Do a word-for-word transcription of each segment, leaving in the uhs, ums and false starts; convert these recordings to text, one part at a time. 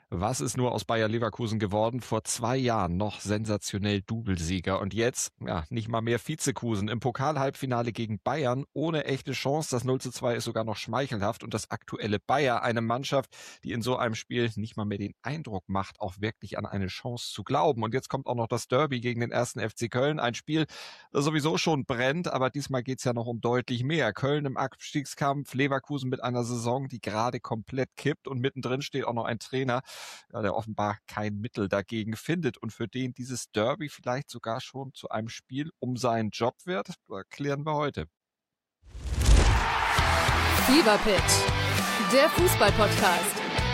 Was ist nur aus Bayer Leverkusen geworden? Vor zwei Jahren noch sensationell Doublesieger und jetzt, ja, nicht mal mehr Vizekusen. Im Pokal-Halbfinale gegen Bayern ohne echte Chance. Das null zu zwei ist sogar noch schmeichelhaft und das aktuelle Bayer, eine Mannschaft, die in so einem Spiel nicht mal mehr den Eindruck macht, auch wirklich an eine Chance zu glauben. Und jetzt kommt auch noch das Derby gegen den ersten F C Köln. Ein Spiel, das sowieso schon brennt, aber diesmal geht's ja noch um deutlich mehr. Köln im Abstiegskampf, Leverkusen mit einer Saison, die gerade komplett kippt und mittendrin steht auch noch ein Trainer, ja, der offenbar kein Mittel dagegen findet und für den dieses Derby vielleicht sogar schon zu einem Spiel um seinen Job wird, erklären wir heute. Fever Pitch, der Fußball-Podcast.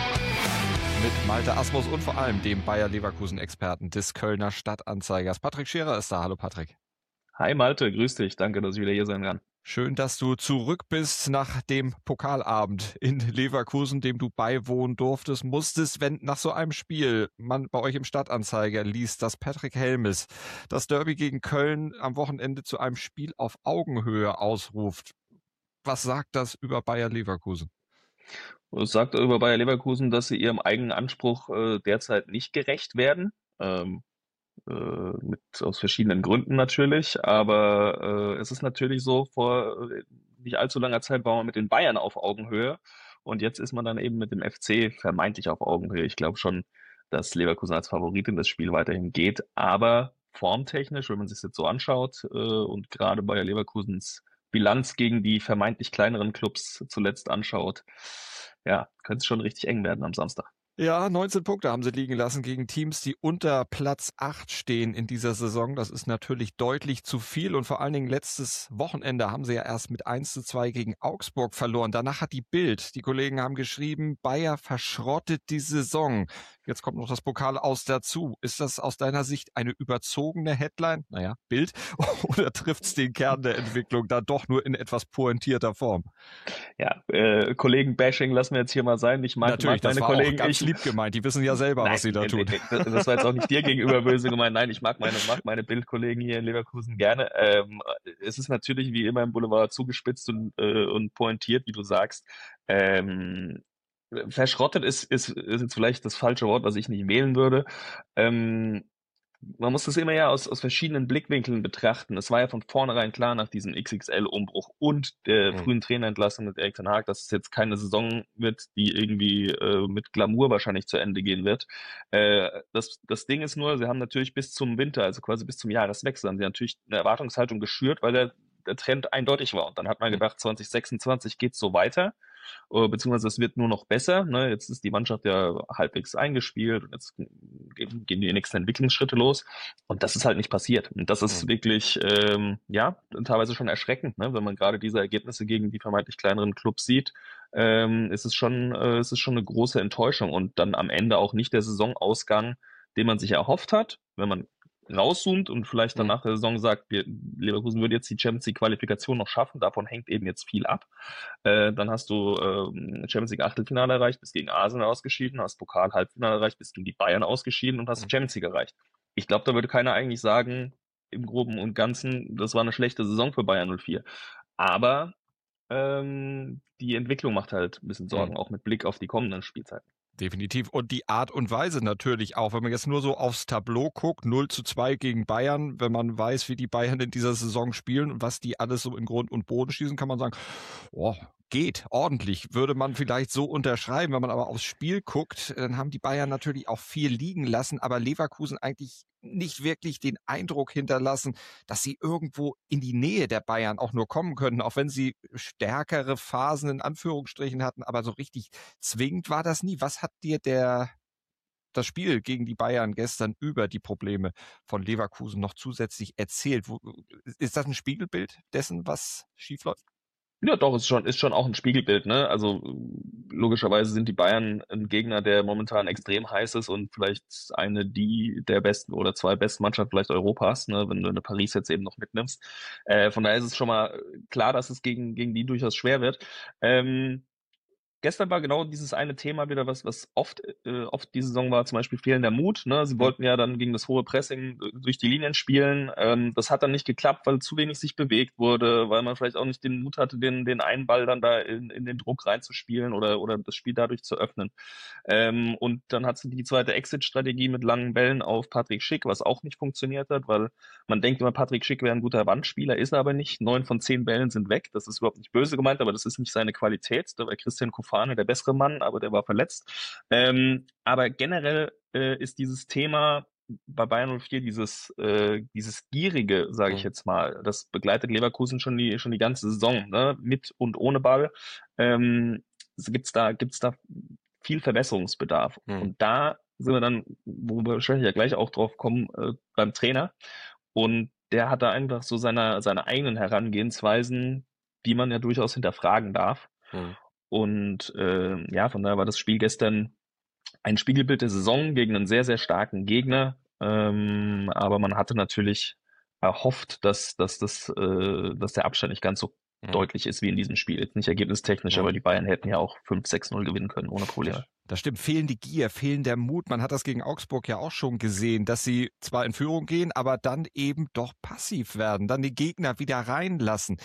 Mit Malte Asmus und vor allem dem Bayer Leverkusen-Experten des Kölner Stadtanzeigers. Patrick Scherer ist da. Hallo Patrick. Hi Malte, grüß dich. Danke, dass ich wieder hier sein kann. Schön, dass du zurück bist nach dem Pokalabend in Leverkusen, dem du beiwohnen durftest, musstest, wenn nach so einem Spiel man bei euch im Stadtanzeiger liest, dass Patrick Helmes das Derby gegen Köln am Wochenende zu einem Spiel auf Augenhöhe ausruft. Was sagt das über Bayer Leverkusen? Es sagt über Bayer Leverkusen, dass sie ihrem eigenen Anspruch äh, derzeit nicht gerecht werden. Ähm, äh, mit aus verschiedenen Gründen natürlich, aber äh, es ist natürlich so, vor äh, nicht allzu langer Zeit war man mit den Bayern auf Augenhöhe und jetzt ist man dann eben mit dem F C vermeintlich auf Augenhöhe. Ich glaube schon, dass Leverkusen als Favorit in das Spiel weiterhin geht, aber formtechnisch, wenn man sich das jetzt so anschaut äh, und gerade Bayer Leverkusens Bilanz gegen die vermeintlich kleineren Clubs zuletzt anschaut, ja, könnte es schon richtig eng werden am Samstag. Ja, neunzehn Punkte haben sie liegen lassen gegen Teams, die unter Platz acht stehen in dieser Saison. Das ist natürlich deutlich zu viel und vor allen Dingen letztes Wochenende haben sie ja erst mit eins zu zwei gegen Augsburg verloren. Danach hat die Bild, die Kollegen haben geschrieben, Bayer verschrottet die Saison. Jetzt kommt noch das Pokal aus dazu. Ist das aus deiner Sicht eine überzogene Headline? Naja, Bild. Oder trifft es den Kern der Entwicklung da doch nur in etwas pointierter Form? Ja, äh, Kollegen-Bashing lassen wir jetzt hier mal sein. Ich mag, Natürlich, mag meine das war Kollegen. Auch ganz ich, lieb gemeint. Die wissen ja selber, nein, was sie da nee, tun. Nee, das war jetzt auch nicht dir gegenüber böse gemeint. Nein, ich mag meine, mag meine Bildkollegen hier in Leverkusen gerne. Ähm, es ist natürlich wie immer im Boulevard zugespitzt und, äh, und pointiert, wie du sagst. Ähm, verschrottet ist, ist, ist jetzt vielleicht das falsche Wort, was ich nicht wählen würde. Ähm, Man muss das immer ja aus, aus verschiedenen Blickwinkeln betrachten. Es war ja von vornherein klar nach diesem X X L-Umbruch und der mhm. frühen Trainerentlassung mit Erik ten Hag, dass es jetzt keine Saison wird, die irgendwie äh, mit Glamour wahrscheinlich zu Ende gehen wird. Äh, das, das Ding ist nur, sie haben natürlich bis zum Winter, also quasi bis zum Jahreswechsel, haben sie natürlich eine Erwartungshaltung geschürt, weil der, der Trend eindeutig war. Und dann hat man gedacht, zwanzig sechsundzwanzig geht's so weiter. Beziehungsweise es wird nur noch besser. Ne? Jetzt ist die Mannschaft ja halbwegs eingespielt und jetzt gehen die nächsten Entwicklungsschritte los. Und das ist halt nicht passiert. Und das ist mhm. wirklich, ähm, ja, teilweise schon erschreckend, ne? Wenn man gerade diese Ergebnisse gegen die vermeintlich kleineren Clubs sieht. Ähm, ist es schon, äh, ist es schon eine große Enttäuschung und dann am Ende auch nicht der Saisonausgang, den man sich erhofft hat, wenn man rauszoomt und vielleicht dann nach der Saison sagt, wir, Leverkusen würde jetzt die Champions League Qualifikation noch schaffen, davon hängt eben jetzt viel ab. Äh, dann hast du äh, Champions League Achtelfinale erreicht, bist gegen Arsenal ausgeschieden, hast Pokal Halbfinale erreicht, bist gegen die Bayern ausgeschieden und hast die Champions League erreicht. Ich glaube, da würde keiner eigentlich sagen, im Groben und Ganzen, das war eine schlechte Saison für Bayern null vier. Aber ähm, die Entwicklung macht halt ein bisschen Sorgen, mhm. auch mit Blick auf die kommenden Spielzeiten. Definitiv. Und die Art und Weise natürlich auch. Wenn man jetzt nur so aufs Tableau guckt, null zu zwei gegen Bayern, wenn man weiß, wie die Bayern in dieser Saison spielen und was die alles so in Grund und Boden schießen, kann man sagen, oh, geht, ordentlich. Würde man vielleicht so unterschreiben. Wenn man aber aufs Spiel guckt, dann haben die Bayern natürlich auch viel liegen lassen, aber Leverkusen eigentlich nicht wirklich den Eindruck hinterlassen, dass sie irgendwo in die Nähe der Bayern auch nur kommen könnten, auch wenn sie stärkere Phasen in Anführungsstrichen hatten, aber so richtig zwingend war das nie. Was hat dir der das Spiel gegen die Bayern gestern über die Probleme von Leverkusen noch zusätzlich erzählt? Ist das ein Spiegelbild dessen, was schiefläuft? Ja, doch, ist schon, ist schon auch ein Spiegelbild, ne? Also logischerweise sind die Bayern ein Gegner, der momentan extrem heiß ist und vielleicht eine die der besten oder zwei besten Mannschaften vielleicht Europas, ne, wenn du eine Paris jetzt eben noch mitnimmst. Äh, von daher ist es schon mal klar, dass es gegen, gegen die durchaus schwer wird. Ähm, gestern war genau dieses eine Thema wieder, was, was oft, äh, oft diese Saison war, zum Beispiel fehlender Mut. Ne? Sie wollten ja dann gegen das hohe Pressing durch die Linien spielen. Ähm, das hat dann nicht geklappt, weil zu wenig sich bewegt wurde, weil man vielleicht auch nicht den Mut hatte, den, den einen Ball dann da in, in den Druck reinzuspielen oder, oder das Spiel dadurch zu öffnen. Ähm, und dann hat sie die zweite Exit-Strategie mit langen Bällen auf Patrick Schick, was auch nicht funktioniert hat, weil man denkt immer, Patrick Schick wäre ein guter Wandspieler, ist er aber nicht. Neun von zehn Bällen sind weg. Das ist überhaupt nicht böse gemeint, aber das ist nicht seine Qualität. Da war Christian Kofane der bessere Mann, aber der war verletzt. Ähm, aber generell äh, ist dieses Thema bei Bayern null vier dieses äh, dieses Gierige, sage ich jetzt mal, das begleitet Leverkusen schon die schon die ganze Saison, ne? Mit und ohne Ball. Ähm, gibt's da gibt's da viel Verbesserungsbedarf. Mhm. Und da sind wir dann, wo wir wahrscheinlich ja gleich auch drauf kommen, äh, beim Trainer. Und der hat da einfach so seine seine eigenen Herangehensweisen, die man ja durchaus hinterfragen darf. Mhm. Und äh, ja, von daher war das Spiel gestern ein Spiegelbild der Saison gegen einen sehr, sehr starken Gegner. Ähm, aber man hatte natürlich erhofft, dass, dass, das, äh, dass der Abstand nicht ganz so mhm. deutlich ist wie in diesem Spiel. Jetzt nicht ergebnistechnisch, mhm. aber die Bayern hätten ja auch fünf sechs null gewinnen können, ohne Probleme. Das stimmt, fehlende Gier, fehlender Mut. Man hat das gegen Augsburg ja auch schon gesehen, dass sie zwar in Führung gehen, aber dann eben doch passiv werden, dann die Gegner wieder reinlassen.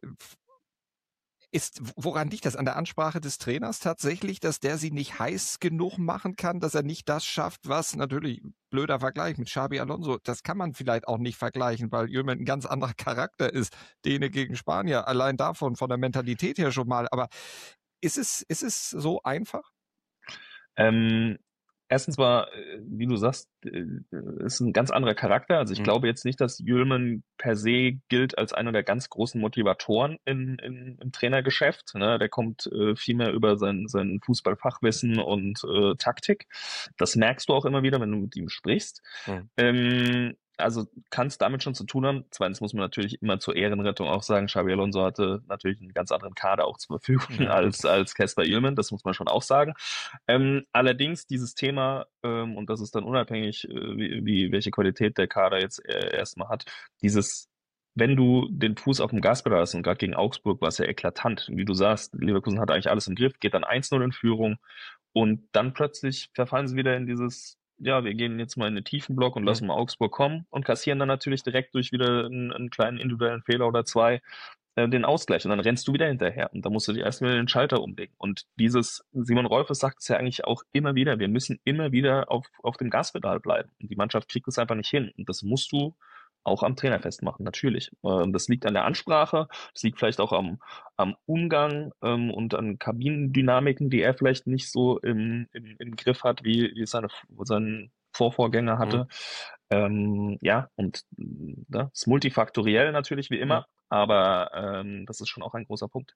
Ist, woran liegt das? An der Ansprache des Trainers tatsächlich, dass der sie nicht heiß genug machen kann, dass er nicht das schafft, was natürlich, blöder Vergleich mit Xabi Alonso, das kann man vielleicht auch nicht vergleichen, weil Yilmaz ein ganz anderer Charakter ist, Däne gegen Spanier, allein davon, von der Mentalität her schon mal. Aber ist es, ist es so einfach? Ähm, Erstens mal, wie du sagst, ist ein ganz anderer Charakter. Also ich mhm. glaube jetzt nicht, dass Yilmaz per se gilt als einer der ganz großen Motivatoren in, in, im Trainergeschäft. Ne? Der kommt äh, viel mehr über sein, sein Fußballfachwissen und äh, Taktik. Das merkst du auch immer wieder, wenn du mit ihm sprichst. Mhm. Ähm, Also kann es damit schon zu tun haben. Zweitens muss man natürlich immer zur Ehrenrettung auch sagen, Xabi Alonso hatte natürlich einen ganz anderen Kader auch zur Verfügung ja. als als Kasper Yilmaz, das muss man schon auch sagen. Ähm, allerdings dieses Thema, ähm, und das ist dann unabhängig, äh, wie, wie welche Qualität der Kader jetzt äh, erstmal hat, dieses, wenn du den Fuß auf dem Gaspedal hast, und gerade gegen Augsburg war es ja eklatant, wie du sagst, Leverkusen hat eigentlich alles im Griff, geht dann eins null in Führung und dann plötzlich verfallen sie wieder in dieses, ja, wir gehen jetzt mal in den tiefen Block und lassen mal Augsburg kommen und kassieren dann natürlich direkt durch wieder einen, einen kleinen individuellen Fehler oder zwei äh, den Ausgleich. Und dann rennst du wieder hinterher und da musst du dir erstmal den Schalter umlegen. Und dieses, Simon Rolfes sagt es ja eigentlich auch immer wieder, wir müssen immer wieder auf, auf dem Gaspedal bleiben. Und die Mannschaft kriegt es einfach nicht hin. Und das musst du auch am Trainer festmachen, natürlich. Ähm, das liegt an der Ansprache, das liegt vielleicht auch am, am Umgang ähm, und an Kabinendynamiken, die er vielleicht nicht so im, im, im Griff hat, wie, wie es seine, sein Vorvorgänger hatte. Mhm. Ähm, ja, und das ist multifaktoriell natürlich wie immer, mhm. aber ähm, das ist schon auch ein großer Punkt.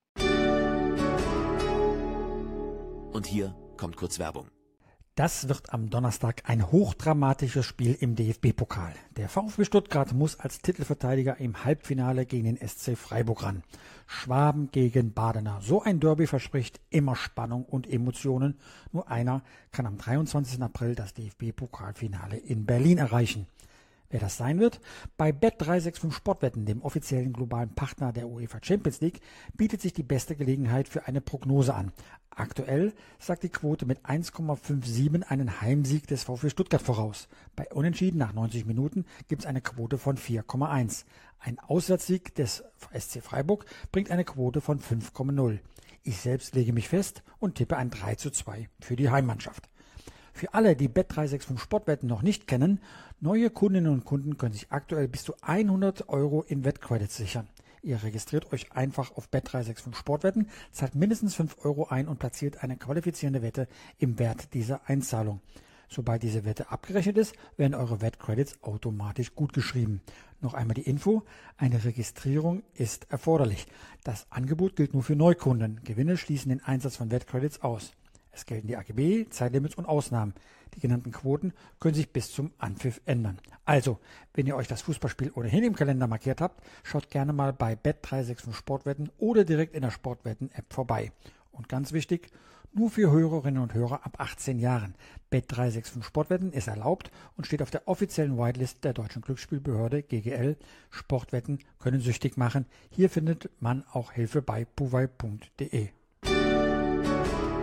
Und hier kommt kurz Werbung. Das wird am Donnerstag ein hochdramatisches Spiel im D F B-Pokal. Der VfB Stuttgart muss als Titelverteidiger im Halbfinale gegen den S C Freiburg ran. Schwaben gegen Badener. So ein Derby verspricht immer Spannung und Emotionen. Nur einer kann am dreiundzwanzigsten April das D F B-Pokalfinale in Berlin erreichen. Wer das sein wird? Bei Bet drei sechs fünf Sportwetten, dem offiziellen globalen Partner der UEFA Champions League, bietet sich die beste Gelegenheit für eine Prognose an. Aktuell sagt die Quote mit eins Komma siebenundfünfzig einen Heimsieg des VfB Stuttgart voraus. Bei Unentschieden nach neunzig Minuten gibt es eine Quote von vier Komma eins. Ein Auswärtssieg des S C Freiburg bringt eine Quote von fünf Komma null. Ich selbst lege mich fest und tippe ein drei zu zwei für die Heimmannschaft. Für alle, die Bet drei sechs fünf Sportwetten noch nicht kennen, neue Kundinnen und Kunden können sich aktuell bis zu hundert Euro in Wettcredits sichern. Ihr registriert euch einfach auf Bet drei sechs fünf Sportwetten, zahlt mindestens fünf Euro ein und platziert eine qualifizierende Wette im Wert dieser Einzahlung. Sobald diese Wette abgerechnet ist, werden eure Wettcredits automatisch gutgeschrieben. Noch einmal die Info, eine Registrierung ist erforderlich. Das Angebot gilt nur für Neukunden. Gewinne schließen den Einsatz von Wettcredits aus. Es gelten die A G B, Zeitlimits und Ausnahmen. Die genannten Quoten können sich bis zum Anpfiff ändern. Also, wenn ihr euch das Fußballspiel ohnehin im Kalender markiert habt, schaut gerne mal bei Bet drei sechs fünf Sportwetten oder direkt in der Sportwetten-App vorbei. Und ganz wichtig, nur für Hörerinnen und Hörer ab achtzehn Jahren. Bet drei sechs fünf Sportwetten ist erlaubt und steht auf der offiziellen Whitelist der Deutschen Glücksspielbehörde G G L. Sportwetten können süchtig machen. Hier findet man auch Hilfe bei puwei punkt de.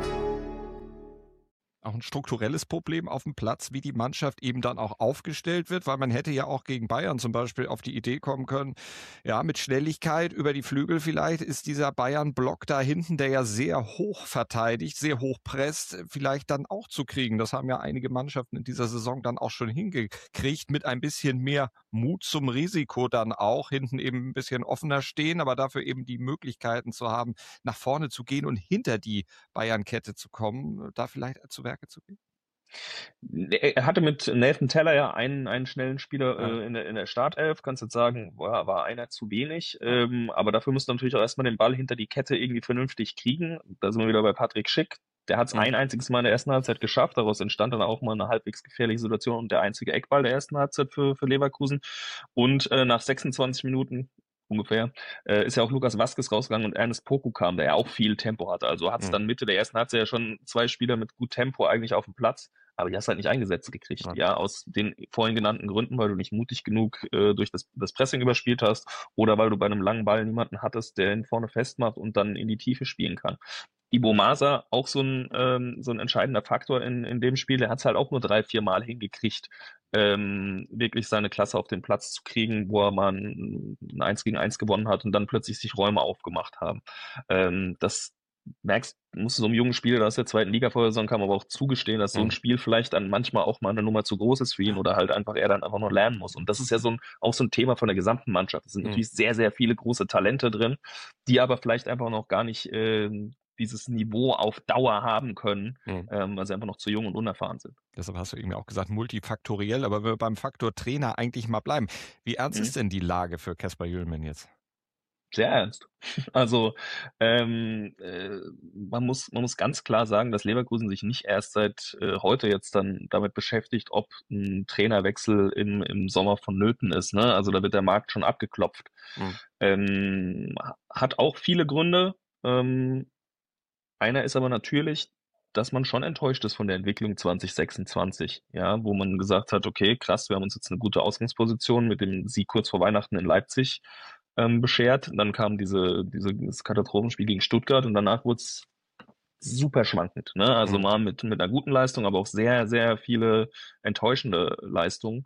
Auch ein strukturelles Problem auf dem Platz, wie die Mannschaft eben dann auch aufgestellt wird, weil man hätte ja auch gegen Bayern zum Beispiel auf die Idee kommen können, ja, mit Schnelligkeit über die Flügel vielleicht ist dieser Bayern-Block da hinten, der ja sehr hoch verteidigt, sehr hoch presst, vielleicht dann auch zu kriegen. Das haben ja einige Mannschaften in dieser Saison dann auch schon hingekriegt, mit ein bisschen mehr Mut zum Risiko dann auch, hinten eben ein bisschen offener stehen, aber dafür eben die Möglichkeiten zu haben, nach vorne zu gehen und hinter die Bayern-Kette zu kommen, da vielleicht zu Werke zu gehen? Er hatte mit Nathan Teller ja einen, einen schnellen Spieler Ja. äh, in, der, in der Startelf. Kannst jetzt sagen, boah, war einer zu wenig. Ähm, aber dafür musst du natürlich auch erstmal den Ball hinter die Kette irgendwie vernünftig kriegen. Da sind wir wieder bei Patrick Schick. Der hat es Mhm. ein einziges Mal in der ersten Halbzeit geschafft. Daraus entstand dann auch mal eine halbwegs gefährliche Situation und der einzige Eckball der ersten Halbzeit für, für Leverkusen. Und äh, nach sechsundzwanzig Minuten ungefähr, äh, ist ja auch Lukas Vazquez rausgegangen und Ernest Poku kam, der ja auch viel Tempo hatte. Also hat es Mhm. dann Mitte der ersten Halbzeit ja schon zwei Spieler mit gut Tempo eigentlich auf dem Platz, aber die hast halt nicht eingesetzt gekriegt. Ja. Ja, aus den vorhin genannten Gründen, weil du nicht mutig genug äh, durch das, das Pressing überspielt hast oder weil du bei einem langen Ball niemanden hattest, der ihn vorne festmacht und dann in die Tiefe spielen kann. Ibo Masa, auch so ein, ähm, so ein entscheidender Faktor in, in dem Spiel, der hat es halt auch nur drei, vier Mal hingekriegt, ähm, wirklich seine Klasse auf den Platz zu kriegen, wo er mal ein, ein eins gegen eins gewonnen hat und dann plötzlich sich Räume aufgemacht haben. Ähm, das merkst, musst du so einem jungen Spieler, der aus der zweiten Liga vor der Saison kam, aber auch zugestehen, dass so ein Mhm. Spiel vielleicht dann manchmal auch mal eine Nummer zu groß ist für ihn oder halt einfach er dann einfach noch lernen muss. Und das ist ja so ein, auch so ein Thema von der gesamten Mannschaft. Es sind Mhm. natürlich sehr, sehr viele große Talente drin, die aber vielleicht einfach noch gar nicht äh, dieses Niveau auf Dauer haben können, Mhm. ähm, weil sie einfach noch zu jung und unerfahren sind. Deshalb hast du irgendwie auch gesagt, multifaktoriell, aber wenn wir beim Faktor Trainer eigentlich mal bleiben. Wie ernst Mhm. ist denn die Lage für Kasper Hjulmand jetzt? Sehr ernst. Also ähm, äh, man muss man muss ganz klar sagen, dass Leverkusen sich nicht erst seit äh, heute jetzt dann damit beschäftigt, ob ein Trainerwechsel im, im Sommer vonnöten ist. Ne? Also da wird der Markt schon abgeklopft. Mhm. Ähm, hat auch viele Gründe. Ähm, einer ist aber natürlich, dass man schon enttäuscht ist von der Entwicklung zwanzig sechsundzwanzig, ja, wo man gesagt hat, okay, krass, wir haben uns jetzt eine gute Ausgangsposition mit dem Sieg kurz vor Weihnachten in Leipzig ähm, beschert. Dann kam diese, diese, das Katastrophenspiel gegen Stuttgart und danach wurde es super schwankend, ne? Also Mhm. mal mit, mit einer guten Leistung, aber auch sehr, sehr viele enttäuschende Leistungen.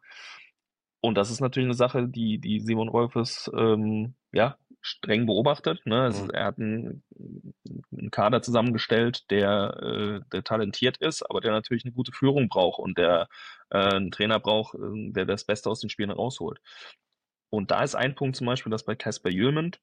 Und das ist natürlich eine Sache, die, die Simon Rolfes, ähm, ja, streng beobachtet, ne? Also Mhm. er hat einen, einen Kader zusammengestellt, der, äh, der talentiert ist, aber der natürlich eine gute Führung braucht und der äh, einen Trainer braucht, äh, der das Beste aus den Spielen rausholt. Und da ist ein Punkt zum Beispiel, dass bei Kasper Hjulmand,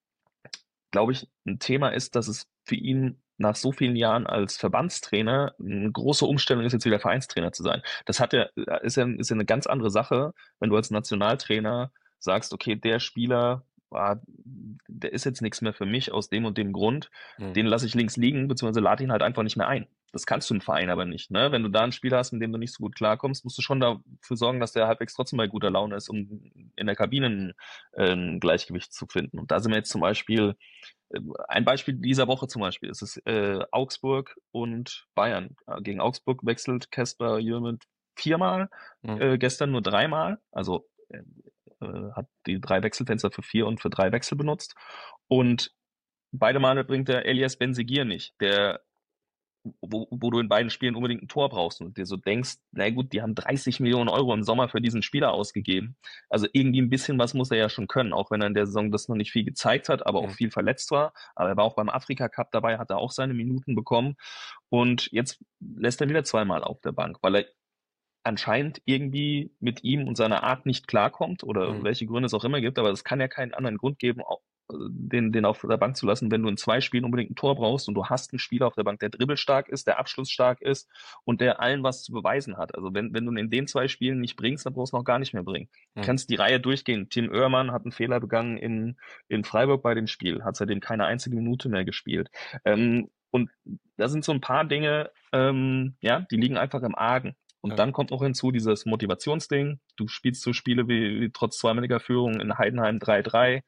glaube ich, ein Thema ist, dass es für ihn nach so vielen Jahren als Verbandstrainer eine große Umstellung ist, jetzt wieder Vereinstrainer zu sein. Das hat ja, ist ja, ist ja eine ganz andere Sache, wenn du als Nationaltrainer sagst, okay, der Spieler, ah, der ist jetzt nichts mehr für mich aus dem und dem Grund, Mhm. den lasse ich links liegen, beziehungsweise lade ihn halt einfach nicht mehr ein. Das kannst du im Verein aber nicht. Ne? Wenn du da einen Spieler hast, mit dem du nicht so gut klarkommst, musst du schon dafür sorgen, dass der halbwegs trotzdem bei guter Laune ist, um in der Kabine ein, ein Gleichgewicht zu finden. Und da sind wir jetzt zum Beispiel, ein Beispiel dieser Woche zum Beispiel, ist es äh, Augsburg und Bayern. Gegen Augsburg wechselt Kasper Hjulmand viermal, Mhm. äh, gestern nur dreimal. Also äh, hat die drei Wechselfenster für vier und für drei Wechsel benutzt. Und beide Male bringt der Elias Benzegir nicht, der Wo, wo du in beiden Spielen unbedingt ein Tor brauchst und dir so denkst, na gut, die haben dreißig Millionen Euro im Sommer für diesen Spieler ausgegeben. Also irgendwie ein bisschen was muss er ja schon können, auch wenn er in der Saison das noch nicht viel gezeigt hat, aber auch Mhm. viel verletzt war. Aber er war auch beim Afrika Cup dabei, hat er auch seine Minuten bekommen. Und jetzt lässt er wieder zweimal auf der Bank, weil er anscheinend irgendwie mit ihm und seiner Art nicht klarkommt oder Mhm. welche Gründe es auch immer gibt, aber es kann ja keinen anderen Grund geben, auch, äh, den, den auf der Bank zu lassen, wenn du in zwei Spielen unbedingt ein Tor brauchst und du hast einen Spieler auf der Bank, der dribbelstark ist, der abschlussstark ist und der allen was zu beweisen hat. Also wenn, wenn du ihn in den zwei Spielen nicht bringst, dann brauchst du noch gar nicht mehr bringen. Du Mhm. kannst die Reihe durchgehen. Tim Oehrmann hat einen Fehler begangen in, in Freiburg bei dem Spiel, hat seitdem keine einzige Minute mehr gespielt. Ähm, und da sind so ein paar Dinge, ähm, ja, die liegen einfach im Argen. Und Ja. dann kommt noch hinzu dieses Motivationsding. Du spielst so Spiele wie, wie trotz zweimaliger Führung in Heidenheim drei drei,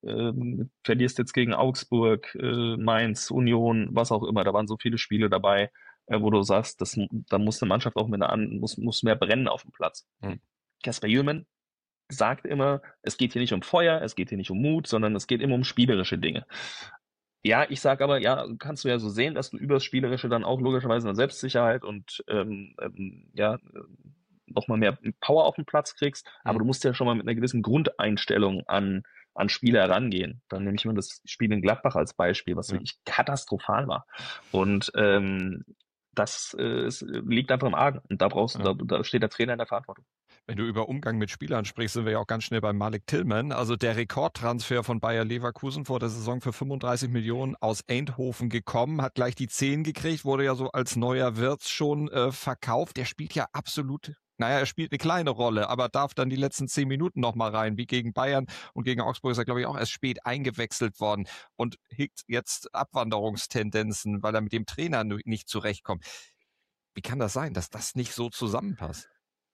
ähm, verlierst jetzt gegen Augsburg, äh, Mainz, Union, was auch immer. Da waren so viele Spiele dabei, äh, wo du sagst, das, da muss eine Mannschaft auch mit einer an, muss, muss mehr brennen auf dem Platz. Mhm. Kasper Hjulmand sagt immer, es geht hier nicht um Feuer, es geht hier nicht um Mut, sondern es geht immer um spielerische Dinge. Ja, ich sag aber, ja, kannst du ja so sehen, dass du übers Spielerische dann auch logischerweise eine Selbstsicherheit und ähm, ähm, ja, nochmal mehr Power auf den Platz kriegst, aber Mhm. du musst ja schon mal mit einer gewissen Grundeinstellung an, an Spiele herangehen. Dann nehme ich mal das Spiel in Gladbach als Beispiel, was Ja. wirklich katastrophal war. Und ähm, das äh, es liegt einfach im Argen. Und da brauchst du, Ja. da, da steht der Trainer in der Verantwortung. Wenn du über Umgang mit Spielern sprichst, sind wir ja auch ganz schnell bei Malik Tillman. Also der Rekordtransfer von Bayer Leverkusen vor der Saison für fünfunddreißig Millionen aus Eindhoven gekommen, hat gleich die zehn gekriegt, wurde ja so als neuer Wirtz schon äh, verkauft. Der spielt ja absolut, naja, er spielt eine kleine Rolle, aber darf dann die letzten zehn Minuten nochmal rein, wie gegen Bayern und gegen Augsburg ist er, glaube ich, auch erst spät eingewechselt worden und hegt jetzt Abwanderungstendenzen, weil er mit dem Trainer nicht zurechtkommt. Wie kann das sein, dass das nicht so zusammenpasst?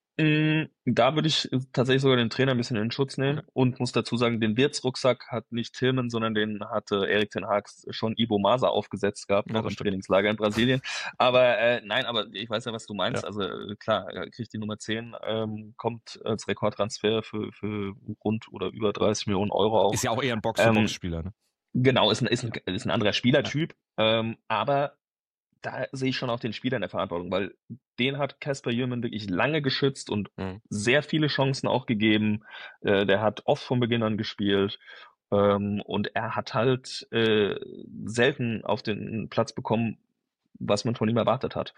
Mm, Da würde ich tatsächlich sogar den Trainer ein bisschen in Schutz nehmen und muss dazu sagen, den Wirtz-Rucksack hat nicht Tillman, sondern den hatte Erik ten Hag schon Ibo Masa aufgesetzt gehabt, Ja, noch das im stimmt. Trainingslager in Brasilien. Aber äh, nein, aber ich weiß ja, was du meinst. Ja. Also äh, klar, er kriegt die Nummer zehn, ähm, kommt als Rekordtransfer für, für rund oder über dreißig Millionen Euro auf. Ist ja auch eher ein Ähm, Box-to-Box-Spieler, ne? genau, ist ein, ist ein, ist ein anderer Spielertyp, ähm, aber da sehe ich schon auch den Spieler in der Verantwortung, weil den hat Kasper Jürgen wirklich lange geschützt und Mhm. sehr viele Chancen auch gegeben. Äh, der hat oft von Beginn an gespielt. Ähm, und er hat halt äh, selten auf den Platz bekommen, was man von ihm erwartet hat.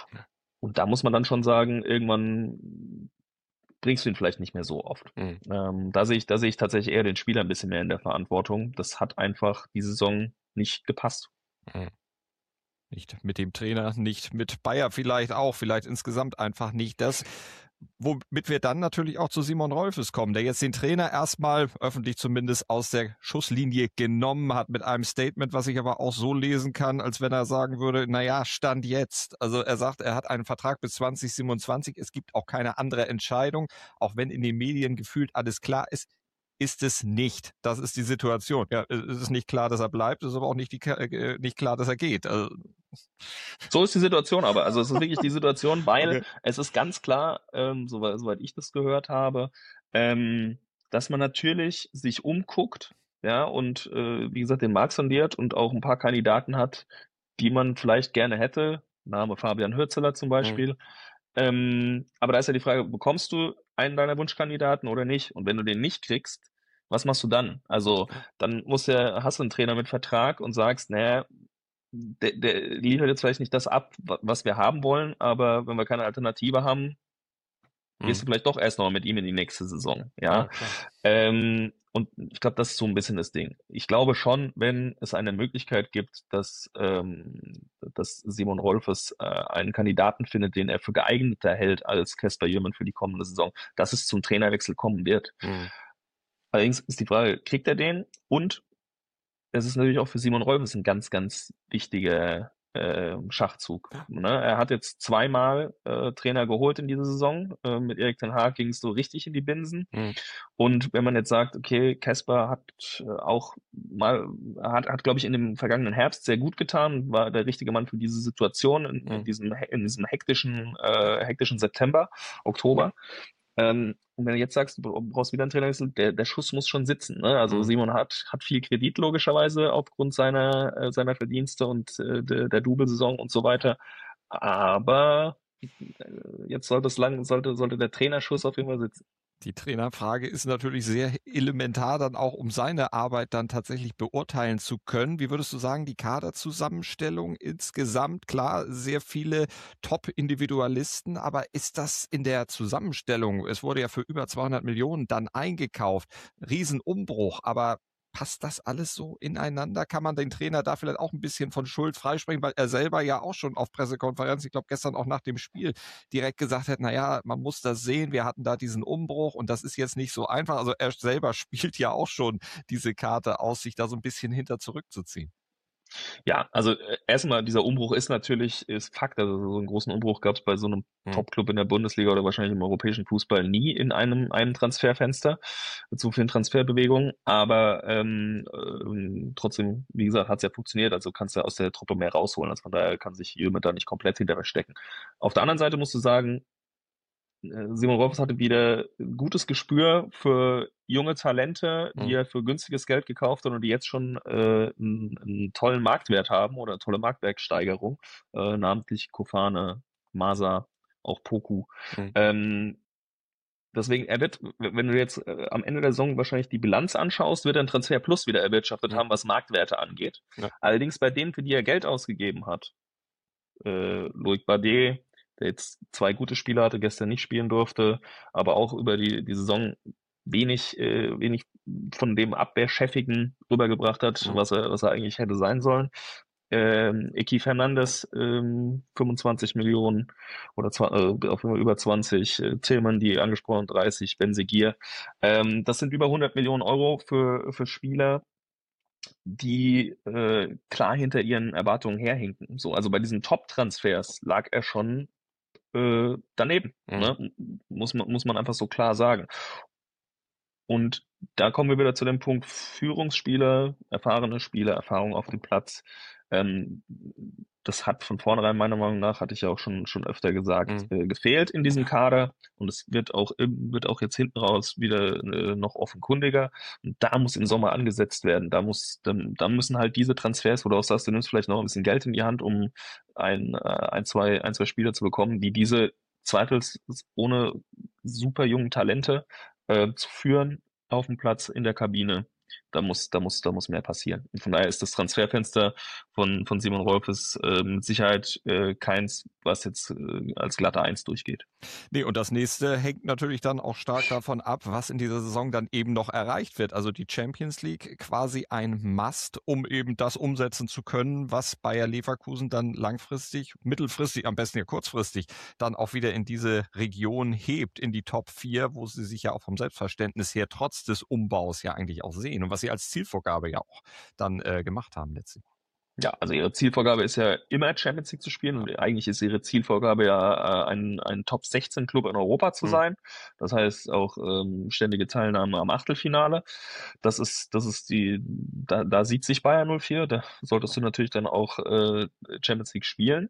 Und da muss man dann schon sagen, irgendwann bringst du ihn vielleicht nicht mehr so oft. Mhm. Ähm, da sehe ich, da sehe ich tatsächlich eher den Spieler ein bisschen mehr in der Verantwortung. Das hat einfach die Saison nicht gepasst. Mhm. Nicht mit dem Trainer, nicht mit Bayer vielleicht auch, vielleicht insgesamt einfach nicht das, womit wir dann natürlich auch zu Simon Rolfes kommen, der jetzt den Trainer erstmal öffentlich zumindest aus der Schusslinie genommen hat mit einem Statement, was ich aber auch so lesen kann, als wenn er sagen würde, naja, Stand jetzt. Also er sagt, er hat einen Vertrag bis zwanzig siebenundzwanzig, es gibt auch keine andere Entscheidung, auch wenn in den Medien gefühlt alles klar ist. Ist es nicht. Das ist die Situation. Ja, es ist nicht klar, dass er bleibt, es ist aber auch nicht, die, äh, nicht klar, dass er geht. Also, So ist die Situation aber. Also es ist wirklich die Situation, weil okay. es ist ganz klar, ähm, soweit, soweit ich das gehört habe, ähm, dass man natürlich sich umguckt, ja, und äh, wie gesagt, den Markt sondiert und auch ein paar Kandidaten hat, die man vielleicht gerne hätte. Name Fabian Hürzeler zum Beispiel. Ähm, aber da ist ja die Frage, bekommst du einen deiner Wunschkandidaten oder nicht? Und wenn du den nicht kriegst, was machst du dann? Also dann musst du, hast du einen Trainer mit Vertrag und sagst, naja, der, der liefert jetzt vielleicht nicht das ab, wa- was wir haben wollen, aber wenn wir keine Alternative haben, gehst du Mhm. vielleicht doch erst noch mit ihm in die nächste Saison. Ja. Ja, klar. Ähm, und ich glaube, das ist so ein bisschen das Ding. Ich glaube schon, wenn es eine Möglichkeit gibt, dass, ähm, dass Simon Rolfes äh, einen Kandidaten findet, den er für geeigneter hält als Kasper Jürgen für die kommende Saison, dass es zum Trainerwechsel kommen wird. Mhm. Allerdings ist die Frage, kriegt er den? Und es ist natürlich auch für Simon Rolfes ein ganz, ganz wichtiger äh, Schachzug. Ne? Er hat jetzt zweimal äh, Trainer geholt in dieser Saison. Äh, mit Erik ten Hag ging es so richtig in die Binsen. Mhm. Und wenn man jetzt sagt, okay, Kasper hat äh, auch mal, hat, hat glaube ich, in dem vergangenen Herbst sehr gut getan, war der richtige Mann für diese Situation in, in Mhm. diesem, in diesem hektischen, äh, hektischen September, Oktober. Ähm, und wenn du jetzt sagst, du brauchst wieder einen Trainerwechsel, der, der Schuss muss schon sitzen. Ne? Also Mhm. Simon hat, hat viel Kredit logischerweise aufgrund seiner, äh, seiner Verdienste und äh, der, der Double-Saison und so weiter. Aber äh, jetzt sollte es lang, sollte, sollte der Trainerschuss auf jeden Fall sitzen. Die Trainerfrage ist natürlich sehr elementar dann auch, um seine Arbeit dann tatsächlich beurteilen zu können. Wie würdest du sagen, die Kaderzusammenstellung insgesamt? Klar, sehr viele Top-Individualisten, aber ist das in der Zusammenstellung, es wurde ja für über zweihundert Millionen dann eingekauft, Riesenumbruch, aber passt das alles so ineinander? Kann man den Trainer da vielleicht auch ein bisschen von Schuld freisprechen, weil er selber ja auch schon auf Pressekonferenz, ich glaube gestern auch nach dem Spiel, direkt gesagt hat, naja, man muss das sehen, wir hatten da diesen Umbruch und das ist jetzt nicht so einfach. Also er selber spielt ja auch schon diese Karte aus, sich da so ein bisschen hinter zurückzuziehen. Ja, also äh, erstmal, dieser Umbruch ist natürlich, ist Fakt. Also so einen großen Umbruch gab es bei so einem Hm. Top-Club in der Bundesliga oder wahrscheinlich im europäischen Fußball nie in einem, einem Transferfenster mit so vielen Transferbewegungen. Aber ähm, ähm, trotzdem, wie gesagt, hat es ja funktioniert. Also kannst du aus der Truppe mehr rausholen. Also von daher kann sich Jürgen da nicht komplett hinter verstecken. Auf der anderen Seite musst du sagen, Simon Rolfes hatte wieder ein gutes Gespür für junge Talente, die Mhm. er für günstiges Geld gekauft hat und die jetzt schon äh, einen, einen tollen Marktwert haben oder eine tolle Marktwertsteigerung, äh, namentlich Kofane, Masa, auch Poku. Mhm. Ähm, deswegen, er wird, wenn du jetzt äh, am Ende der Saison wahrscheinlich die Bilanz anschaust, wird er einen Transfer Plus wieder erwirtschaftet Mhm. haben, was Marktwerte angeht. Ja. Allerdings bei denen, für die er Geld ausgegeben hat, äh, Loic Bardet, der jetzt zwei gute Spiele hatte, gestern nicht spielen durfte, aber auch über die, die Saison wenig, äh, wenig von dem Abwehrchefigen rübergebracht hat, Mhm. was er, was er eigentlich hätte sein sollen. Ähm, Eki Fernandes, ähm, fünfundzwanzig Millionen oder zwa- äh, auf jeden Fall über zwanzig, äh, Tillmann, die angesprochen, dreißig, Benzegir. Ähm, das sind über hundert Millionen Euro für, für Spieler, die äh, klar hinter ihren Erwartungen herhinken. So, also bei diesen Top-Transfers lag er schon äh, daneben. Mhm. Ne? Muss man, muss man einfach so klar sagen. Und da kommen wir wieder zu dem Punkt Führungsspieler, erfahrene Spieler, Erfahrung auf dem Platz. Ähm, das hat von vornherein meiner Meinung nach, hatte ich ja auch schon, schon öfter gesagt, Mhm. äh, gefehlt in diesem Kader. Und es wird auch, im- wird auch jetzt hinten raus wieder äh, noch offenkundiger. Und da muss im Sommer angesetzt werden. Da muss, dann, da müssen halt diese Transfers, wo du auch sagst, du nimmst vielleicht noch ein bisschen Geld in die Hand, um ein, äh, ein, zwei, ein, zwei Spieler zu bekommen, die diese zweifelsohne super jungen Talente äh, zu führen auf dem Platz, in der Kabine. Da muss, da muss, da muss mehr passieren. Und von daher ist das Transferfenster von, von Simon Rolfes äh, mit Sicherheit äh, keins, was jetzt äh, als glatte Eins durchgeht. Nee, und das nächste hängt natürlich dann auch stark davon ab, was in dieser Saison dann eben noch erreicht wird. Also die Champions League quasi ein Must, um eben das umsetzen zu können, was Bayer Leverkusen dann langfristig, mittelfristig, am besten ja kurzfristig, dann auch wieder in diese Region hebt, in die Top vier, wo sie sich ja auch vom Selbstverständnis her trotz des Umbaus ja eigentlich auch sehen und was sie als Zielvorgabe ja auch dann äh, gemacht haben letztlich. Ja, also ihre Zielvorgabe ist ja immer Champions League zu spielen und eigentlich ist ihre Zielvorgabe ja äh, ein, ein Top sechzehn Club in Europa zu Mhm. sein. Das heißt auch ähm, ständige Teilnahme am Achtelfinale. Das ist, das ist die, da, da sieht sich Bayern null vier. Da solltest du natürlich dann auch äh, Champions League spielen.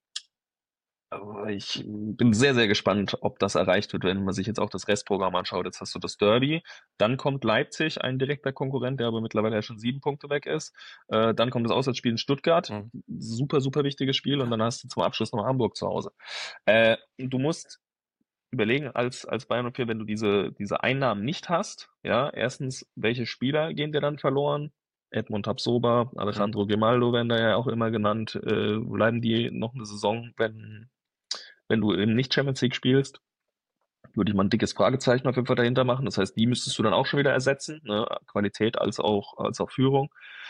Aber ich bin sehr, sehr gespannt, ob das erreicht wird, wenn man sich jetzt auch das Restprogramm anschaut. Jetzt hast du das Derby, dann kommt Leipzig, ein direkter Konkurrent, der aber mittlerweile ja schon sieben Punkte weg ist. Äh, dann kommt das Auswärtsspiel in Stuttgart, Mhm. super, super wichtiges Spiel. Und dann hast du zum Abschluss noch Hamburg zu Hause. Äh, du musst überlegen, als, als Bayern null vier, wenn du diese, diese Einnahmen nicht hast, ja, erstens, welche Spieler gehen dir dann verloren? Edmund Tapsoba, Alejandro Grimaldo werden da ja auch immer genannt. Äh, bleiben die noch eine Saison, wenn wenn du eben nicht Champions League spielst, würde ich mal ein dickes Fragezeichen auf jeden Fall dahinter machen. Das heißt, die müsstest du dann auch schon wieder ersetzen, ne? Qualität als auch, als auch Führung.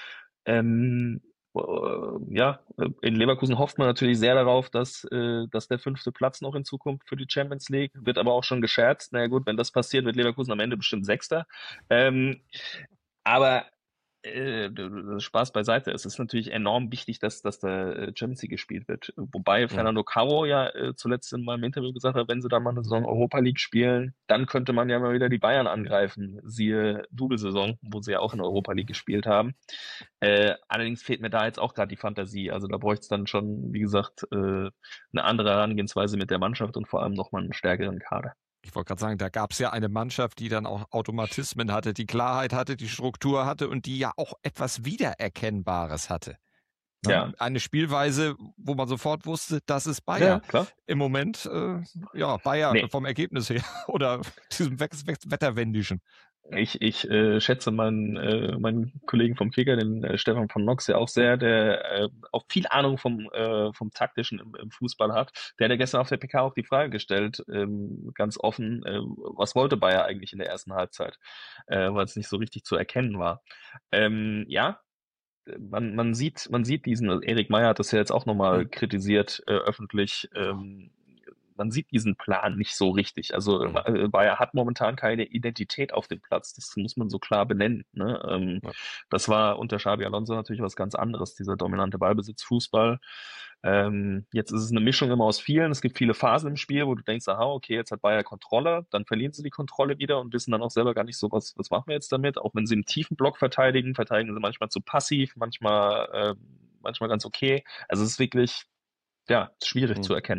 Ähm, äh, ja, in Leverkusen hofft man natürlich sehr darauf, dass, äh, dass der fünfte Platz noch in Zukunft für die Champions League wird, aber auch schon gescherzt. Naja gut, wenn das passiert, wird Leverkusen am Ende bestimmt Sechster. Ähm, aber äh, Spaß beiseite. Es ist natürlich enorm wichtig, dass, dass der äh, Champions League gespielt wird. Wobei Fernando Caro ja äh, zuletzt in meinem Interview gesagt hat, wenn sie dann mal eine Saison Europa League spielen, dann könnte man ja mal wieder die Bayern angreifen. Siehe Double-Saison, wo sie ja auch in der Europa League gespielt haben. Äh, allerdings fehlt mir da jetzt auch gerade die Fantasie. Also da bräuchte es dann schon, wie gesagt, äh, eine andere Herangehensweise mit der Mannschaft und vor allem nochmal einen stärkeren Kader. Ich wollte gerade sagen, da gab es ja eine Mannschaft, die dann auch Automatismen hatte, die Klarheit hatte, die Struktur hatte und die ja auch etwas Wiedererkennbares hatte. Ne? Ja. Eine Spielweise, wo man sofort wusste, das ist Bayer. Ja, klar. Im Moment, äh, ja, Bayer Nee. vom Ergebnis her oder diesem Wetterwendischen. Ich, ich äh, schätze meinen, äh, meinen Kollegen vom Kicker, den äh, Stefan von Nox, ja auch sehr, der äh, auch viel Ahnung vom, äh, vom Taktischen im, im Fußball hat. Der hat ja gestern auf der P K auch die Frage gestellt, ähm, ganz offen, äh, was wollte Bayer eigentlich in der ersten Halbzeit, äh, weil es nicht so richtig zu erkennen war. Ähm, ja, man, man sieht, man sieht diesen, also Erik Meyer hat das ja jetzt auch nochmal Mhm. kritisiert, äh, öffentlich, ähm, man sieht diesen Plan nicht so richtig. Also Mhm. äh, Bayer hat momentan keine Identität auf dem Platz. Das muss man so klar benennen. Ne? Ähm, Ja. Das war unter Xabi Alonso natürlich was ganz anderes, dieser dominante Ballbesitzfußball. Ähm, jetzt ist es eine Mischung immer aus vielen. Es gibt viele Phasen im Spiel, wo du denkst, aha, okay, jetzt hat Bayer Kontrolle, dann verlieren sie die Kontrolle wieder und wissen dann auch selber gar nicht so, was, was machen wir jetzt damit. Auch wenn sie im tiefen Block verteidigen, verteidigen sie manchmal zu passiv, manchmal, äh, manchmal ganz okay. Also es ist wirklich, ja, schwierig Mhm. zu erkennen.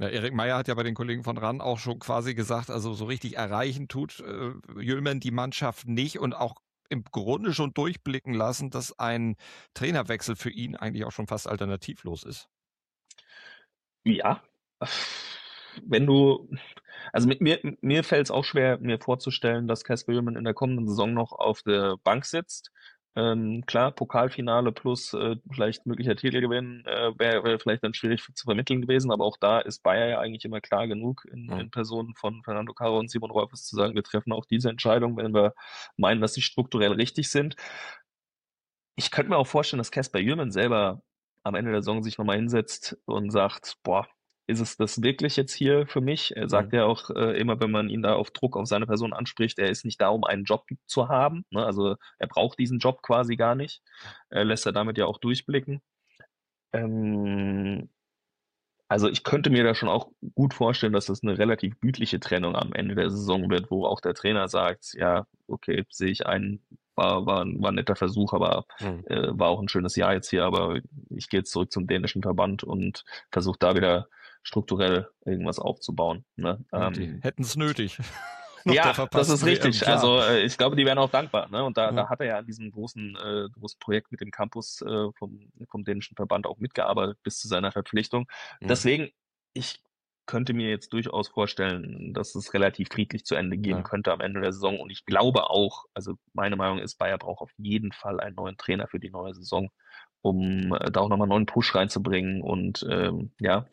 Ja, Erik Meyer hat ja bei den Kollegen von R A N auch schon quasi gesagt, also so richtig erreichen tut äh, Hjulmand die Mannschaft nicht und auch im Grunde schon durchblicken lassen, dass ein Trainerwechsel für ihn eigentlich auch schon fast alternativlos ist. Ja, wenn du, also mit mir, mir fällt es auch schwer, mir vorzustellen, dass Casper Hjulmand in der kommenden Saison noch auf der Bank sitzt. Ähm, klar, Pokalfinale plus äh, vielleicht möglicher Titelgewinn äh, wäre wär vielleicht dann schwierig zu vermitteln gewesen, aber auch da ist Bayer ja eigentlich immer klar genug in, Mhm. in Personen von Fernando Caro und Simon Rolfes zu sagen, wir treffen auch diese Entscheidung, wenn wir meinen, dass sie strukturell richtig sind. Ich könnte mir auch vorstellen, dass Casper Hjulmand selber am Ende der Saison sich nochmal hinsetzt und sagt, boah, ist es das wirklich jetzt hier für mich? Er sagt Mhm. ja auch äh, immer, wenn man ihn da auf Druck auf seine Person anspricht, er ist nicht da, um einen Job zu haben. Ne? Also er braucht diesen Job quasi gar nicht. Äh, lässt er damit ja auch durchblicken. Ähm, also ich könnte mir da schon auch gut vorstellen, dass das eine relativ gütliche Trennung am Ende der Saison wird, wo auch der Trainer sagt, ja, okay, sehe ich ein, war, war, war ein netter Versuch, aber Mhm. äh, war auch ein schönes Jahr jetzt hier, aber ich gehe jetzt zurück zum dänischen Verband und versuche da wieder strukturell irgendwas aufzubauen. Ne? Ja, die Ähm, hätten es nötig. Nach der ja, das verpassten ist W M, richtig. klar. Also äh, ich glaube, die wären auch dankbar. Ne? Und da, Ja. da hat er ja an diesem großen, äh, großen Projekt mit dem Campus äh, vom, vom dänischen Verband auch mitgearbeitet bis zu seiner Verpflichtung. Mhm. Deswegen, ich könnte mir jetzt durchaus vorstellen, dass es relativ friedlich zu Ende gehen Ja. könnte am Ende der Saison. Und ich glaube auch, also meine Meinung ist, Bayer braucht auf jeden Fall einen neuen Trainer für die neue Saison, um äh, da auch nochmal einen neuen Push reinzubringen und ähm, ja,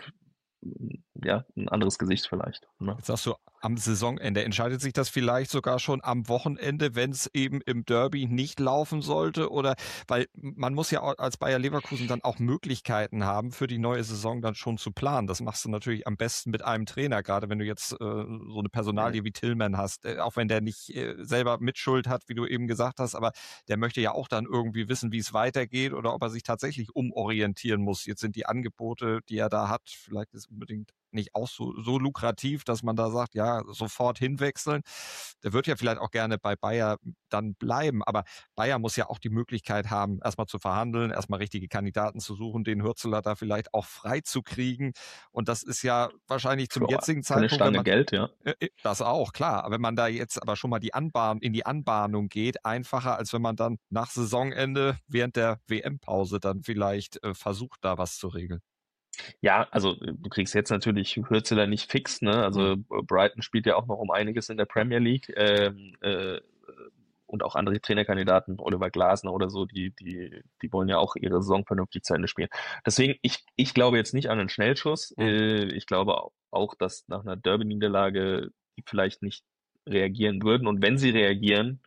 ja, ein anderes Gesicht vielleicht. Ne? Jetzt sagst du, am Saisonende entscheidet sich das vielleicht sogar schon am Wochenende, wenn es eben im Derby nicht laufen sollte? Oder weil man muss ja als Bayer Leverkusen dann auch Möglichkeiten haben, für die neue Saison dann schon zu planen. Das machst du natürlich am besten mit einem Trainer, gerade wenn du jetzt äh, so eine Personalie wie Tillman hast, äh, auch wenn der nicht äh, selber Mitschuld hat, wie du eben gesagt hast, aber der möchte ja auch dann irgendwie wissen, wie es weitergeht oder ob er sich tatsächlich umorientieren muss. Jetzt sind die Angebote, die er da hat, vielleicht ist unbedingt nicht auch so, so lukrativ, dass man da sagt, ja, sofort hinwechseln. Der wird ja vielleicht auch gerne bei Bayer dann bleiben, aber Bayer muss ja auch die Möglichkeit haben, erstmal zu verhandeln, erstmal richtige Kandidaten zu suchen, den Hürzeler da vielleicht auch frei zu kriegen. Und das ist ja wahrscheinlich zum Für, jetzigen für eine Zeitpunkt, wenn Stange man, Geld, ja. äh, das auch, klar. Aber wenn man da jetzt aber schon mal die Anbahn, in die Anbahnung geht, einfacher, als wenn man dann nach Saisonende während der W M-Pause dann vielleicht äh, versucht, da was zu regeln. Ja, also du kriegst jetzt natürlich Hürzeler nicht fix, ne? Also Mhm. Brighton spielt ja auch noch um einiges in der Premier League ähm, äh, und auch andere Trainerkandidaten, Oliver Glasner oder so, die die die wollen ja auch ihre Saison vernünftig zu Ende spielen. Deswegen ich ich glaube jetzt nicht an einen Schnellschuss. Mhm. Äh, ich glaube auch, dass nach einer Derby-Niederlage die vielleicht nicht reagieren würden und wenn sie reagieren,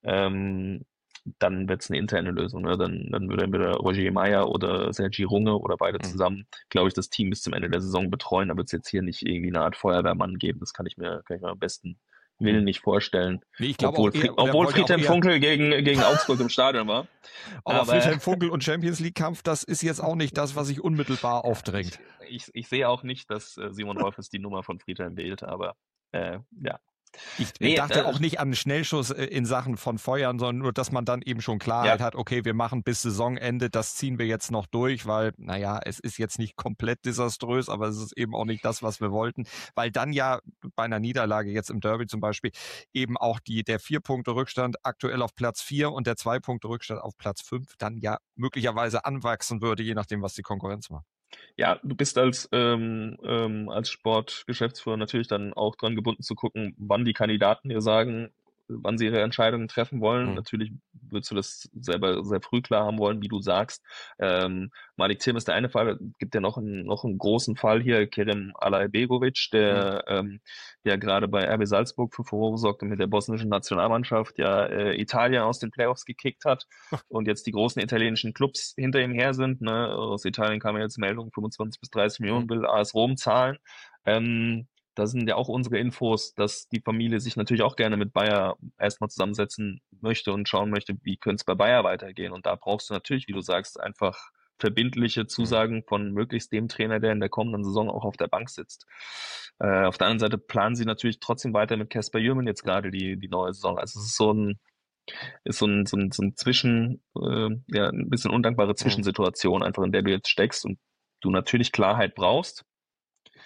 ähm, dann wird es eine interne Lösung. Ne? Dann, dann würde entweder Roger Meyer oder Sergi Runge oder beide Mhm. zusammen, glaube ich, das Team bis zum Ende der Saison betreuen. Da wird es jetzt hier nicht irgendwie eine Art Feuerwehrmann geben. Das kann ich mir, kann ich mir am besten Willen Mhm. nicht vorstellen. Nee, ich glaube Obwohl, auch eher, Fried, oder obwohl wollte auch Friedhelm eher, Funkel gegen, gegen Augsburg im Stadion war. aber Aber Friedhelm Funkel und Champions League Kampf, das ist jetzt auch nicht das, was sich unmittelbar aufdrängt. ich, ich, ich sehe auch nicht, dass äh, Simon Rolfes die Nummer von Friedhelm wählt, aber äh, ja. Ich Nee, dachte äh, auch nicht an einen Schnellschuss äh, in Sachen von Feuern, sondern nur, dass man dann eben schon Klarheit Ja. hat, okay, wir machen bis Saisonende, das ziehen wir jetzt noch durch, weil, naja, es ist jetzt nicht komplett desaströs, aber es ist eben auch nicht das, was wir wollten, weil dann ja bei einer Niederlage jetzt im Derby zum Beispiel eben auch die, der Vier-Punkte-Rückstand aktuell auf Platz vier und der Zwei-Punkte-Rückstand auf Platz fünf dann ja möglicherweise anwachsen würde, je nachdem, was die Konkurrenz macht. Ja, du bist als, ähm, ähm, als Sportgeschäftsführer natürlich dann auch dran gebunden zu gucken, wann die Kandidaten dir sagen, wann sie ihre Entscheidungen treffen wollen. Mhm. Natürlich würdest du das selber sehr früh klar haben wollen, wie du sagst. Ähm, Malik Tim ist der eine Fall. Es gibt ja noch einen, noch einen großen Fall hier, Kerem Alaibegovic, der ähm, ja gerade bei R B Salzburg für Furore sorgte mit der bosnischen Nationalmannschaft, ja äh, Italien aus den Playoffs gekickt hat und jetzt die großen italienischen Clubs hinter ihm her sind. Ne? Aus Italien kam ja jetzt Meldung, fünfundzwanzig bis dreißig Millionen will A S Rom zahlen. Ähm, da sind ja auch unsere Infos, dass die Familie sich natürlich auch gerne mit Bayer erstmal zusammensetzen möchte und schauen möchte, wie könnte es bei Bayer weitergehen. Und da brauchst du natürlich, wie du sagst, einfach verbindliche Zusagen von möglichst dem Trainer, der in der kommenden Saison auch auf der Bank sitzt. Äh, auf der anderen Seite planen sie natürlich trotzdem weiter mit Casper Hjulmand jetzt gerade die, die neue Saison. Also es ist so ein, ist so ein, so ein, so ein Zwischen, äh, ja, ein bisschen undankbare Zwischensituation, einfach in der du jetzt steckst und du natürlich Klarheit brauchst.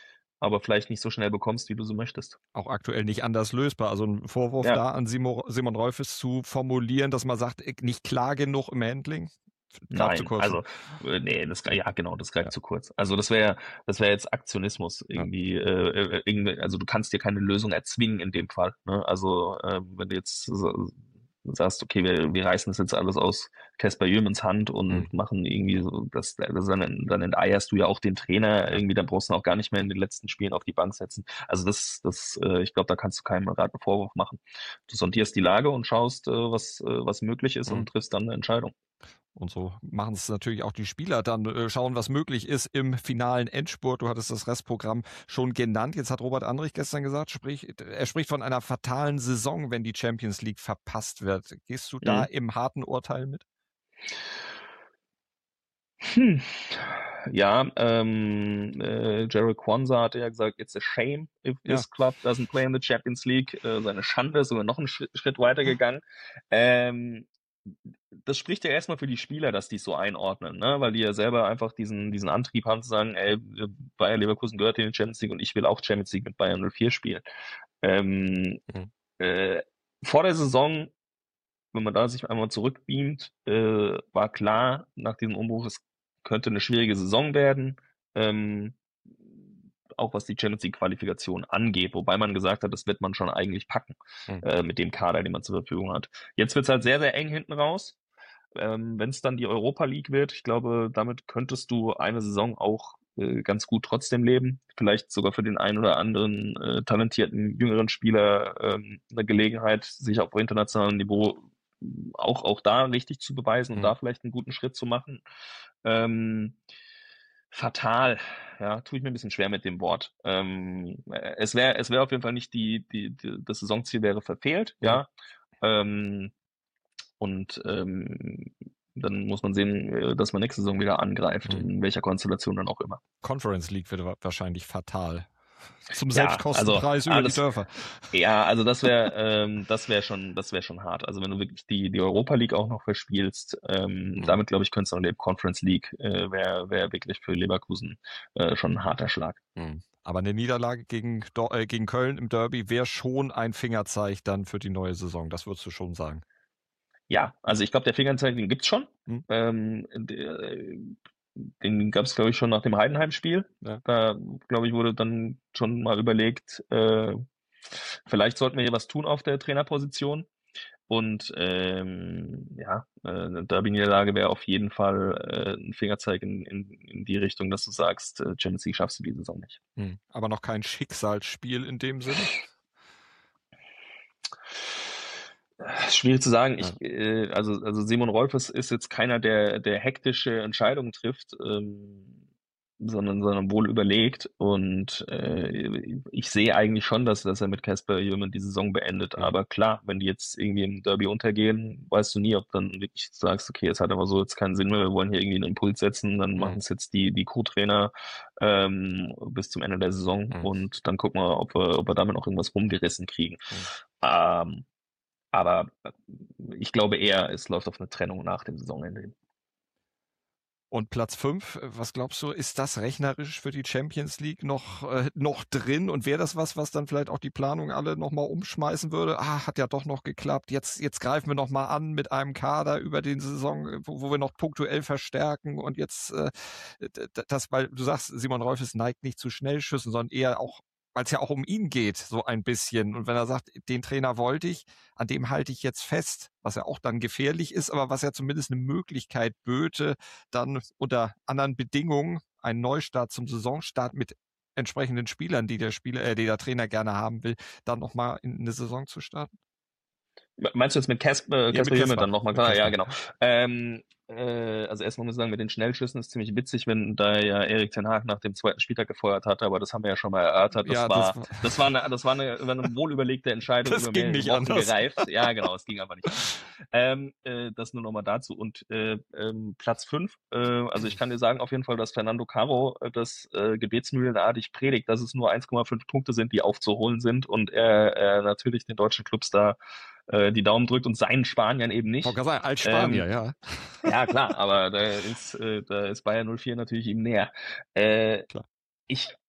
aber vielleicht nicht so schnell bekommst, wie du so möchtest. Auch aktuell nicht anders lösbar. Also ein Vorwurf Ja. da an Simon, Simon Rolfes zu formulieren, dass man sagt, nicht klar genug im Handling? Greift Nein, zu kurz. also äh, nee, das ja genau, das greift Ja. zu kurz. Also das wäre das wäre jetzt Aktionismus irgendwie, äh, äh, irgendwie, also du kannst dir keine Lösung erzwingen in dem Fall. Ne? Also äh, wenn du jetzt so, sagst, okay, wir, wir reißen das jetzt alles aus Casper Jürmens Hand und Mhm. machen irgendwie so, das, das dann, dann enteierst du ja auch den Trainer irgendwie, dann brauchst du auch gar nicht mehr in den letzten Spielen auf die Bank setzen. Also das, das, äh, ich glaube, da kannst du keinem gerade einen Vorwurf machen. Du sondierst die Lage und schaust, äh, was, äh, was möglich ist Mhm. und triffst dann eine Entscheidung. Und so machen es natürlich auch die Spieler dann, äh, schauen, was möglich ist im finalen Endspurt. Du hattest das Restprogramm schon genannt. Jetzt hat Robert Andrich gestern gesagt, sprich, er spricht von einer fatalen Saison, wenn die Champions League verpasst wird. Gehst du da Mhm. im harten Urteil mit? Hm. Ja, ähm, äh, Jerry Kwanzaa hatte ja gesagt, it's a shame if Ja. this club doesn't play in the Champions League. Äh, seine Schande ist sogar noch einen Schritt, Schritt weiter gegangen. Ähm, das spricht ja erstmal für die Spieler, dass die es so einordnen, ne? Weil die ja selber einfach diesen, diesen Antrieb haben zu sagen, ey, Bayer Leverkusen gehört in die Champions League und ich will auch Champions League mit Bayern null vier spielen. Ähm, Mhm. äh, vor der Saison, wenn man da sich einmal zurückbeamt, äh, war klar, nach diesem Umbruch, es könnte eine schwierige Saison werden, ähm, auch was die Champions League Qualifikation angeht, wobei man gesagt hat, das wird man schon eigentlich packen, Mhm. äh, mit dem Kader, den man zur Verfügung hat. Jetzt wird's halt sehr, sehr eng hinten raus. Ähm, wenn es dann die Europa League wird, ich glaube, damit könntest du eine Saison auch äh, ganz gut trotzdem leben. Vielleicht sogar für den einen oder anderen äh, talentierten jüngeren Spieler ähm, eine Gelegenheit, sich auf internationalem Niveau auch, auch da richtig zu beweisen und Mhm. da vielleicht einen guten Schritt zu machen. Ähm, fatal, ja, tue ich mir ein bisschen schwer mit dem Wort. Ähm, es wäre es wäre auf jeden Fall nicht die, die, die, das Saisonziel wäre verfehlt, ja. Ähm, und ähm, dann muss man sehen, dass man nächste Saison wieder angreift, Mhm. in welcher Konstellation dann auch immer. Conference League wird wa- wahrscheinlich fatal. Zum Ja, Selbstkostenpreis also über alles, die Dörfer. ja, also das wäre ähm, das wäre schon das wäre schon hart. Also wenn du wirklich die die Europa League auch noch verspielst, ähm, Mhm. damit glaube ich könntest du auch in der Conference League äh, wäre wäre wirklich für Leverkusen äh, schon ein harter Schlag. Mhm. Aber eine Niederlage gegen, Dor- äh, gegen Köln im Derby wäre schon ein Fingerzeig dann für die neue Saison. Das würdest du schon sagen. Ja, also ich glaube, der Fingerzeig, den gibt's schon. Mhm. Ähm, der, den gab es, glaube ich, schon nach dem Heidenheim-Spiel. Ja. Da, glaube ich, wurde dann schon mal überlegt, äh, vielleicht sollten wir hier was tun auf der Trainerposition. Und ähm, ja, äh, eine Derby-Niederlage wäre auf jeden Fall äh, ein Fingerzeig in, in, in die Richtung, dass du sagst, äh, Champions League schaffst du die Saison nicht. Mhm. Aber noch kein Schicksalsspiel in dem Sinne. Schwierig zu sagen. Ja. Ich, äh, also, also Simon Rolfes ist jetzt keiner, der, der hektische Entscheidungen trifft, ähm, sondern, sondern wohl überlegt. Und äh, ich sehe eigentlich schon, dass, dass er mit Casper Jürgen die Saison beendet. Mhm. Aber klar, wenn die jetzt irgendwie im Derby untergehen, weißt du nie, ob dann wirklich sagst, okay, es hat aber so jetzt keinen Sinn mehr, wir wollen hier irgendwie einen Impuls setzen, dann Mhm. machen es jetzt die, die Co-Trainer ähm, bis zum Ende der Saison Mhm. und dann gucken wir, ob wir, ob wir damit noch irgendwas rumgerissen kriegen. Mhm. Ähm, aber ich glaube eher, es läuft auf eine Trennung nach dem Saisonende. Und Platz fünf, was glaubst du, ist das rechnerisch für die Champions League noch, äh, noch drin? Und wäre das was, was dann vielleicht auch die Planung alle nochmal umschmeißen würde? Ah, hat ja doch noch geklappt. Jetzt, jetzt greifen wir nochmal an mit einem Kader über den Saison, wo, wo wir noch punktuell verstärken. Und jetzt, äh, das, weil du sagst, Simon Rolfes neigt nicht zu Schnellschüssen, sondern eher auch, weil es ja auch um ihn geht, so ein bisschen. Und wenn er sagt, den Trainer wollte ich, an dem halte ich jetzt fest, was ja auch dann gefährlich ist, aber was ja zumindest eine Möglichkeit böte, dann unter anderen Bedingungen einen Neustart zum Saisonstart mit entsprechenden Spielern, die der Spieler, äh, die der Trainer gerne haben will, dann nochmal in eine Saison zu starten. Meinst du jetzt mit Casper, Ja, Casper mit Jürgen dann nochmal? Klar, ja, Casper. genau. Ähm, äh, also erstmal muss ich sagen, mit den Schnellschüssen ist ziemlich witzig, wenn da ja Erik ten Hag nach dem zweiten Spieltag gefeuert hatte, aber das haben wir ja schon mal erörtert. Das Ja, war, das war- das war eine, das war eine, eine wohlüberlegte Entscheidung, Das über ging mehrere nicht Wochen anders. gereift. Ja, genau, es ging aber nicht anders. Ähm, äh, das nur nochmal dazu. Und äh, ähm, Platz fünf, äh, also ich kann dir sagen auf jeden Fall, dass Fernando Caro äh, das äh, gebetsmühlenartig predigt, dass es nur eins Komma fünf Punkte sind, die aufzuholen sind und er, er natürlich den deutschen Clubs da äh, die Daumen drückt und seinen Spaniern eben nicht. Ich wollte gerade sagen, als Spanier, Ähm, ja. Ja, klar, aber da ist, äh, da ist Bayern null vier natürlich ihm näher. Äh, Klar. ich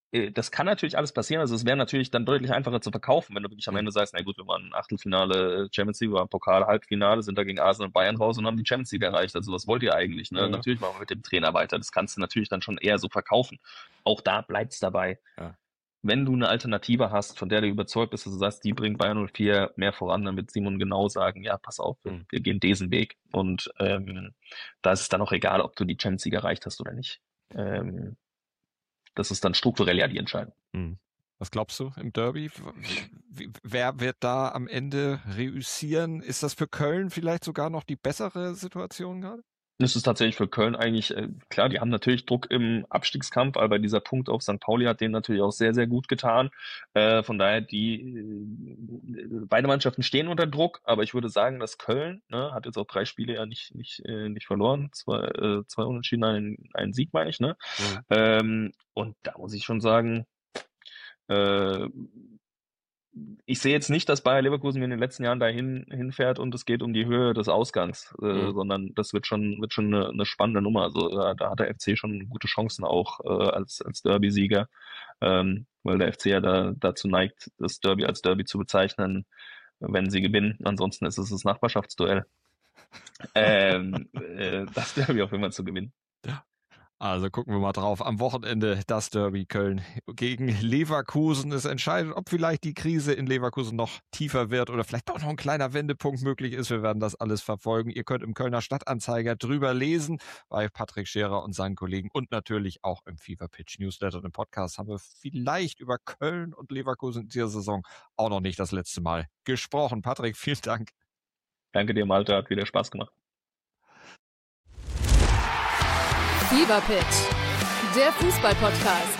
das kann natürlich alles passieren. Also es wäre natürlich dann deutlich einfacher zu verkaufen, wenn du wirklich am Ende sagst, na gut, wir waren Achtelfinale Champions League, wir waren Pokal, Halbfinale, sind da gegen Arsenal und Bayern raus und haben die Champions League erreicht. Also was wollt ihr eigentlich? Ne? Ja. Natürlich machen wir mit dem Trainer weiter. Das kannst du natürlich dann schon eher so verkaufen. Auch da bleibt es dabei. Ja. Wenn du eine Alternative hast, von der du überzeugt bist, dass du sagst, die bringt Bayern null vier mehr voran, dann wird Simon genau sagen, ja, pass auf, wir, wir gehen diesen Weg. Und ähm, da ist es dann auch egal, ob du die Champions League erreicht hast oder nicht. Ähm, das ist dann strukturell ja die Entscheidung. Was glaubst du im Derby? Wer wird da am Ende reüssieren? Ist das für Köln vielleicht sogar noch die bessere Situation gerade? Das ist tatsächlich für Köln eigentlich, äh, klar, die haben natürlich Druck im Abstiegskampf, aber dieser Punkt auf Sankt Pauli hat denen natürlich auch sehr, sehr gut getan. Äh, von daher, die äh, beide Mannschaften stehen unter Druck, aber ich würde sagen, dass Köln, ne, hat jetzt auch drei Spiele ja nicht nicht äh, nicht verloren, zwei, äh, zwei Unentschieden, ein, ein Sieg, meine ich, ne? Mhm. Ähm, und da muss ich schon sagen, äh, ich sehe jetzt nicht, dass Bayer Leverkusen in den letzten Jahren dahin hinfährt und es geht um die Höhe des Ausgangs, äh, mhm. sondern das wird schon wird schon eine, eine spannende Nummer. Also äh, da hat der F C schon gute Chancen auch äh, als als Derby-Sieger, ähm, weil der F C ja da dazu neigt, das Derby als Derby zu bezeichnen, wenn sie gewinnen. Ansonsten ist es das Nachbarschaftsduell. ähm, äh, das Derby auch immer zu gewinnen. Ja. Also gucken wir mal drauf. Am Wochenende das Derby Köln gegen Leverkusen. Es entscheidet, ob vielleicht die Krise in Leverkusen noch tiefer wird oder vielleicht doch noch ein kleiner Wendepunkt möglich ist. Wir werden das alles verfolgen. Ihr könnt im Kölner Stadtanzeiger drüber lesen, bei Patrick Scherer und seinen Kollegen und natürlich auch im Fever Pitch Newsletter und im Podcast haben wir vielleicht über Köln und Leverkusen in dieser Saison auch noch nicht das letzte Mal gesprochen. Patrick, vielen Dank. Danke dir, Malte. Hat wieder Spaß gemacht. Fever Pitch, der Fußball-Podcast.